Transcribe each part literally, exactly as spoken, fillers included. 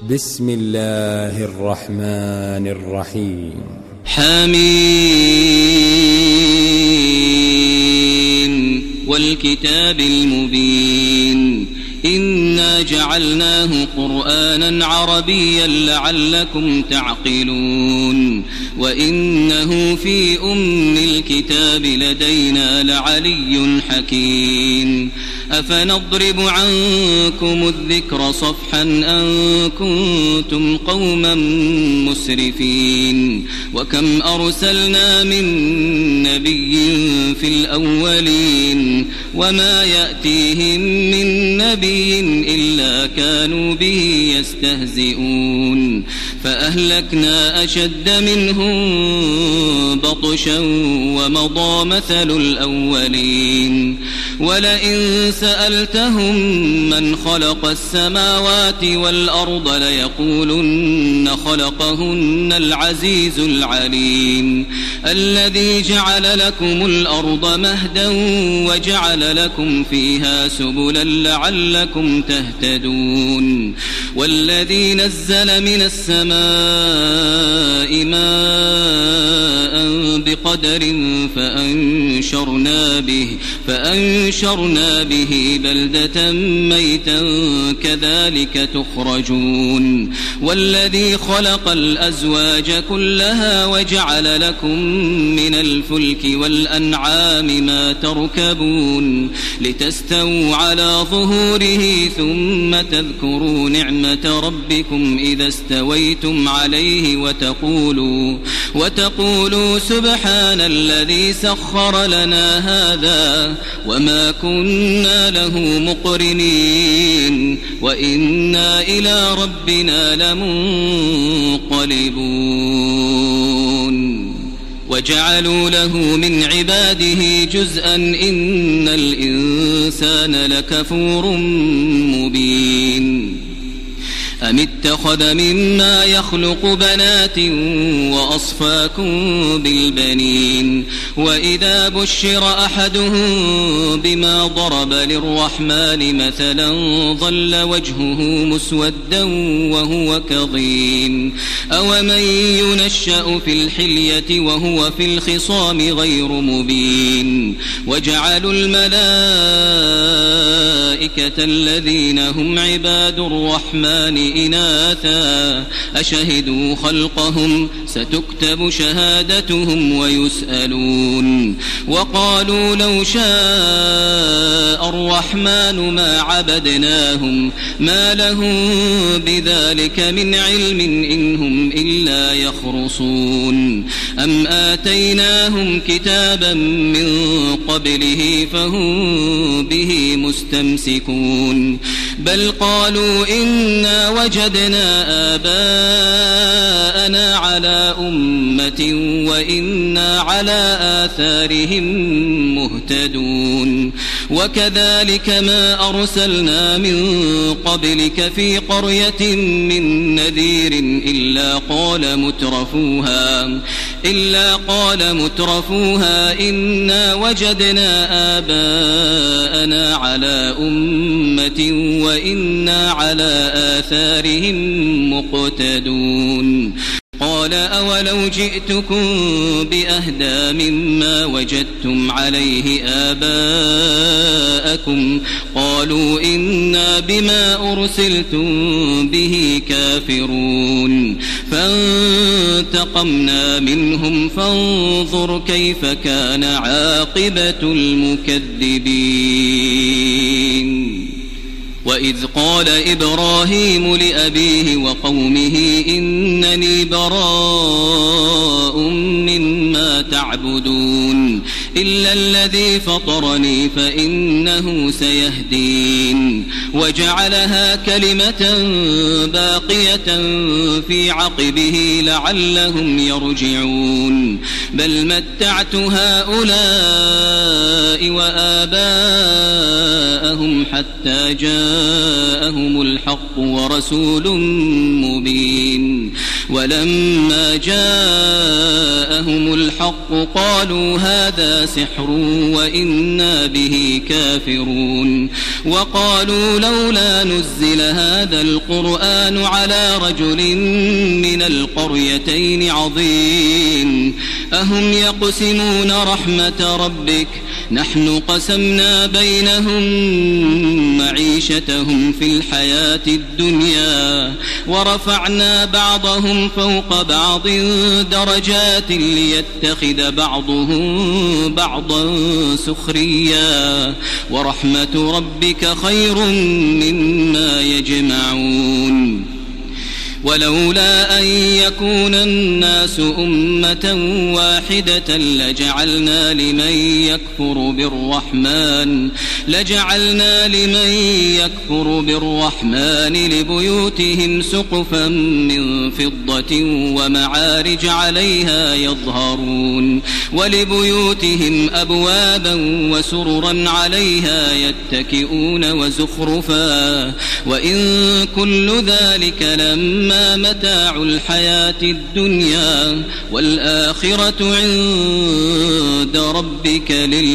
بسم الله الرحمن الرحيم. حميم والكتاب المبين إنا جعلناه قرآنا عربيا لعلكم تعقلون وإنه في أم الكتاب لدينا لعلي حكيم أفنضرب عنكم الذكر صفحا أن كنتم قوما مسرفين وكم أرسلنا من نبي في الأولين وما يأتيهم من نبي إلا كانوا به يستهزئون فأهلكنا أشد منهم بطشا ومضى مثل الأولين ولئن سألتهم من خلق السماوات والأرض ليقولن خلقهن العزيز العليم الذي جعل لكم الأرض مهدا وجعل لكم فيها سبلا لعلكم تهتدون والذي نزل من السماء ماء بقدر فأنشرنا به فأنشرنا به بلدة ميتا كذلك تخرجون والذي خلق الأزواج كلها وجعل لكم من الفلك والأنعام ما تركبون لتستووا على ظهوره ثم تذكروا نعمة ربكم إذا استويتم عليه وتقولوا وتقولوا سبحان الذي سخر لنا هذا وما كنا له مقرنين وإنا إلى ربنا لمنقلبون وجعلوا له من عباده جزءا إن الإنسان لكفور مبين أم اتخذ مما يخلق بنات وأصفاكم بالبنين وإذا بشر أحدهم بما ضرب للرحمن مثلا ظل وجهه مسودا وهو كظيم أومن ينشأ في الحلية وهو في الخصام غير مبين وجعلوا الملائكة الذين هم عباد الرحمن إناثا أشهدوا خلقهم ستكتب شهادتهم ويسألون وقالوا لو شاء الرحمن ما عبدناهم ما لهم بذلك من علم إن هم إلا يخرصون أم آتيناهم كتابا من قبله فهم به مستمسكون بل قالوا إنا وجدنا آباءنا على أمة وإنا على آثارهم مهتدون وكذلك ما أرسلنا من قبلك في قرية من نذير إلا قال مترفوها إلا قال مترفوها إنا وجدنا آباءنا على أمة وإنا على آثارهم مقتدون قال أولو جئتكم بأهدى مما وجدتم عليه آباءكم قالوا إنا بما أرسلتم به كافرون فانتقمنا منهم فانظر كيف كان عاقبة المكذبين وإذ قال إبراهيم لأبيه وقومه إنني براء مما تعبدون إلا الذي فطرني فإنه سيهدين وجعلها كلمة باقية في عقبه لعلهم يرجعون بل متعت هؤلاء وآباءهم حتى جاءهم الحق ورسول مبين ولما جاءهم الحق قالوا هذا سحر وإنا به كافرون وقالوا لولا نزل هذا القرآن على رجل من القريتين عظيم أهم يقسمون رحمة ربك نحن قسمنا بينهم معيشتهم في الحياة الدنيا ورفعنا بعضهم فوق بعض درجات ليتخذ بعضهم بعضا سخريا ورحمة ربك خير مما يجمعون ولولا أن يكون الناس أمة واحدة لجعلنا لمن يكفر بالرحمن لجعلنا لمن يكفر بالرحمن لبيوتهم سقفا من فضة ومعارج عليها يظهرون ولبيوتهم أبوابا وسررا عليها يتكئون وزخرفا وإن كل ذلك لما متاع الحياة الدنيا والآخرة عند ربك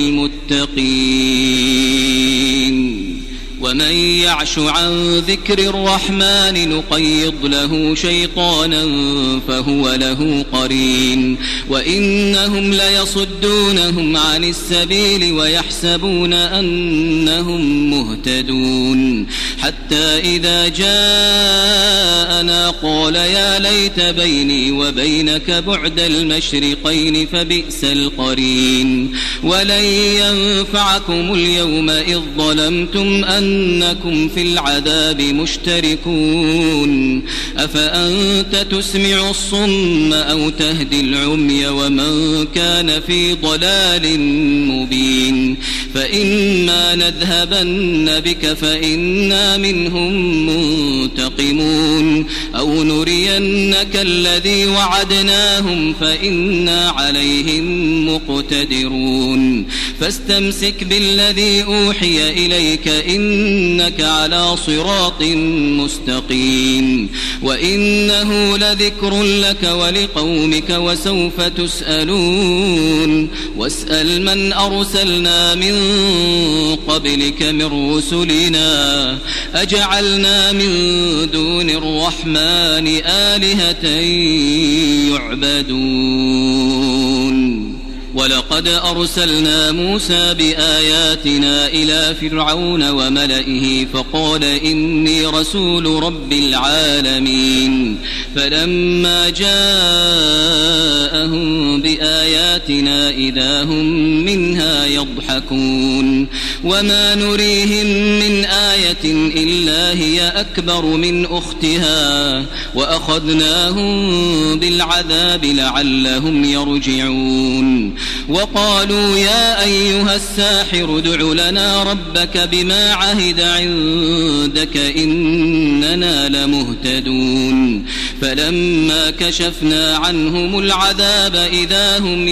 للمتقين ومن يعش عن ذكر الرحمن نقيض له شيطانا فهو له قرين وإنهم ليصدونهم عن السبيل ويحسبون أنهم مهتدون حتى إذا جاءنا قال يا ليت بيني وبينك بعد المشرقين فبئس القرين ولن ينفعكم اليوم إذ ظلمتم أنكم في العذاب مشتركون أفأنت تسمع الصم أو تهدي العمي ومن كان في ضلال مبين فإما نذهبن بك فإنا منهم منتقمون أو نرينك الذي وعدناهم فإنا عليهم مقتدرون فاستمسك بالذي أوحي إليك إنك على صراط مستقيم وإنه لذكر لك ولقومك وسوف تسألون واسأل من أرسلنا من قبلك من رسلنا أجعلنا من دون الرحمن آلهة يعبدون ولقد أرسلنا موسى بآياتنا إلى فرعون وملئه فقال إني رسول رب العالمين فلما جاءهم بآياتنا إذا هم منها يضحكون وما نريهم من آية إلا هي أكبر من أختها وأخذناهم بالعذاب لعلهم يرجعون وقالوا يا أيها الساحر ادع لنا ربك بما عهد عندك إننا لمهتدون فلما كشفنا عنهم العذاب إذا هم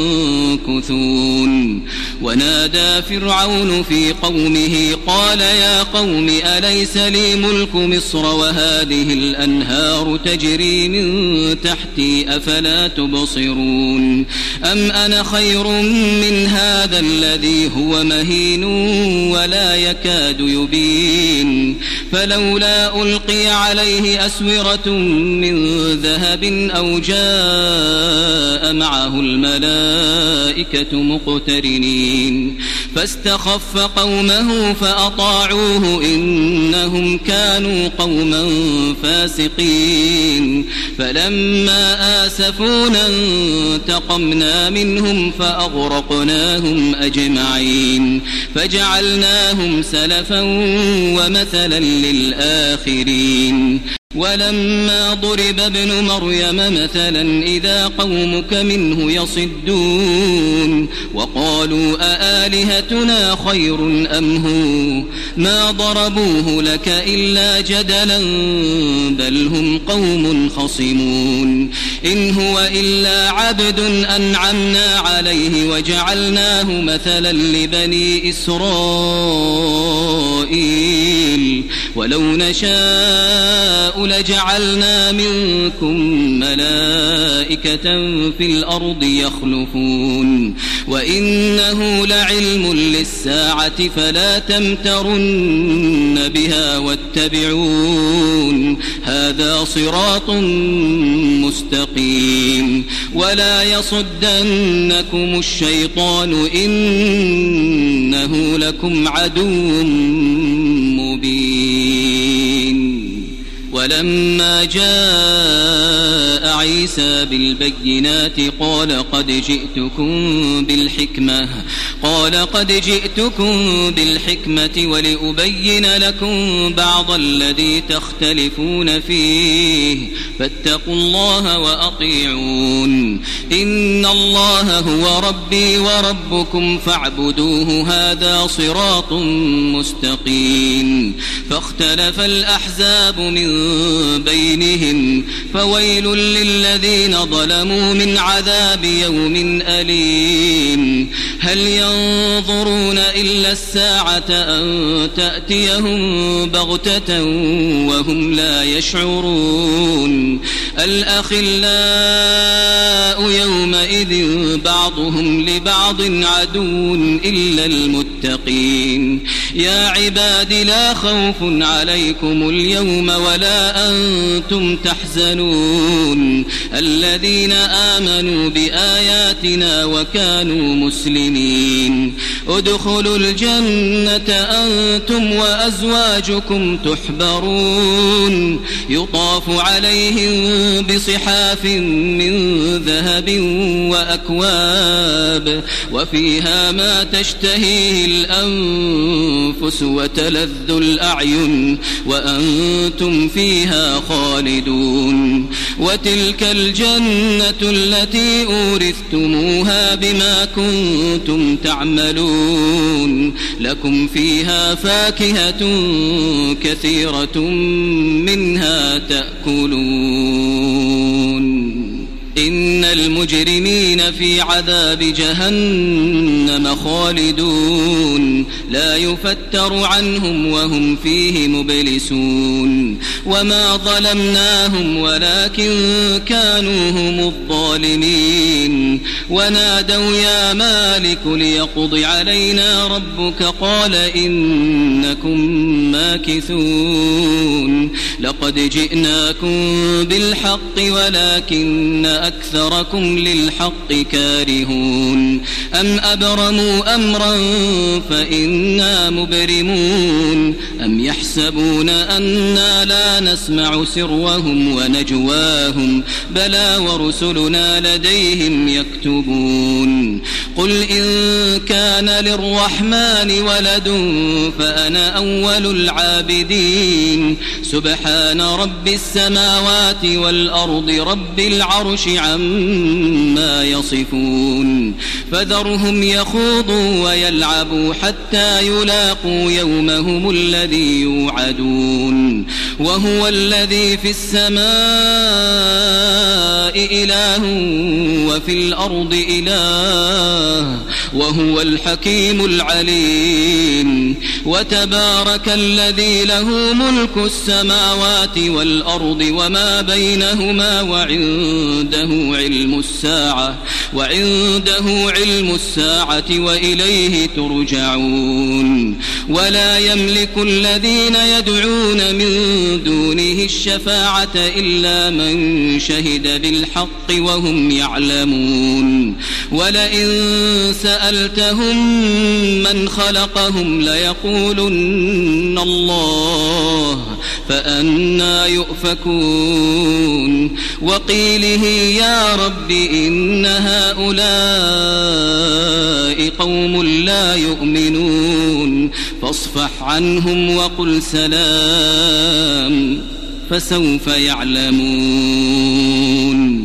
ينكثون ونادى فرعون في قومه قال يا قوم أليس لي ملك مصر وهذه الأنهار تجري من تحتي أفلا تبصرون أم أنا خير من هذا الذي هو مهين ولا يكاد يبين فلولا ألقي عليه أسورة من ذهب أو جاء معه الملائكة مقترنين فاستخف قومه فأطاعوه إنهم كانوا قوما فاسقين فلما آسفونا انتقمنا منهم فأغرقناهم أجمعين فجعلناهم سلفا ومثلا للآخرين ولما ضرب ابن مريم مثلا إذا قومك منه يصدون وقالوا أآلهتنا خير أم هو ما ضربوه لك إلا جدلا بل هم قوم خصمون إن هو إلا عبد أنعمنا عليه وجعلناه مثلا لبني إسرائيل ولو نشاء نشاء لجعلنا منكم ملائكة في الأرض يخلفون وإنه لعلم للساعة فلا تمترن بها واتبعون هذا صراط مستقيم ولا يصدنكم الشيطان إنه لكم عدو مبين. ولما جاء عيسى بالبينات قال قد جئتكم بالحكمة قال قد جئتكم بالحكمة ولأبين لكم بعض الذي تختلفون فيه فاتقوا الله وأطيعون إن الله هو ربي وربكم فاعبدوه هذا صراط مستقيم. فاختلف الأحزاب من بينهم فويل للذين ظلموا من عذاب يوم أليم. هل ينظرون إلا الساعة أن تأتيهم بغتة وهم لا يشعرون. الأخلاء يومئذ بعضهم لبعض عدو إلا المتقين. يا عباد لا خوف عليكم اليوم ولا أنتم تحزنون الذين آمنوا بآياتنا وكانوا مسلمين. ادخلوا الجنة أنتم وأزواجكم تحبرون يطاف عليهم بصحاف من ذهب وأكواب وفيها ما تشتهيه الأنفس وتلذ الأعين وأنتم فيها خالدون. وتلك الجنة التي أورثتموها بما كنتم تعملون لكم فيها فاكهة كثيرة منها تأكلون. إن المجرمين في عذاب جهنم خالدون لا يفتر عنهم وهم فيه مبلسون. وما ظلمناهم ولكن كانوا هم الظالمين. ونادوا يا مالك ليقض علينا ربك قال إنكم ماكثون. لقد جئناكم بالحق ولكن أكثركم للحق كارهون. أم أبرموا أمرا فإنا مبرمون. أم يحسبون أنا لا نسمع سرهم ونجواهم بلى ورسلنا لديهم يكتبون. قل إن كان للرحمن ولد فأنا أول العابدين. سبحان رب السماوات والأرض رب العرش عما يصفون. فذرهم يخوضوا ويلعبوا حتى يلاقوا يومهم الذي يوعدون. وهو الذي في السماء إله وفي الأرض إله وهو الحكيم العليم. وتبارك الذي له ملك السماوات والأرض وما بينهما وعنده علم الساعة وعنده علم الساعة وإليه ترجعون. ولا يملك الذين يدعون من دونه الشفاعة إلا من شهد بالحق وهم يعلمون. ولئن سألتهم من خلقهم ليقولن الله فأنى يؤفكون. وقيله يا رب إن هؤلاء قوم لا يؤمنون فاصفح عنهم وقل سلام فسوف يعلمون.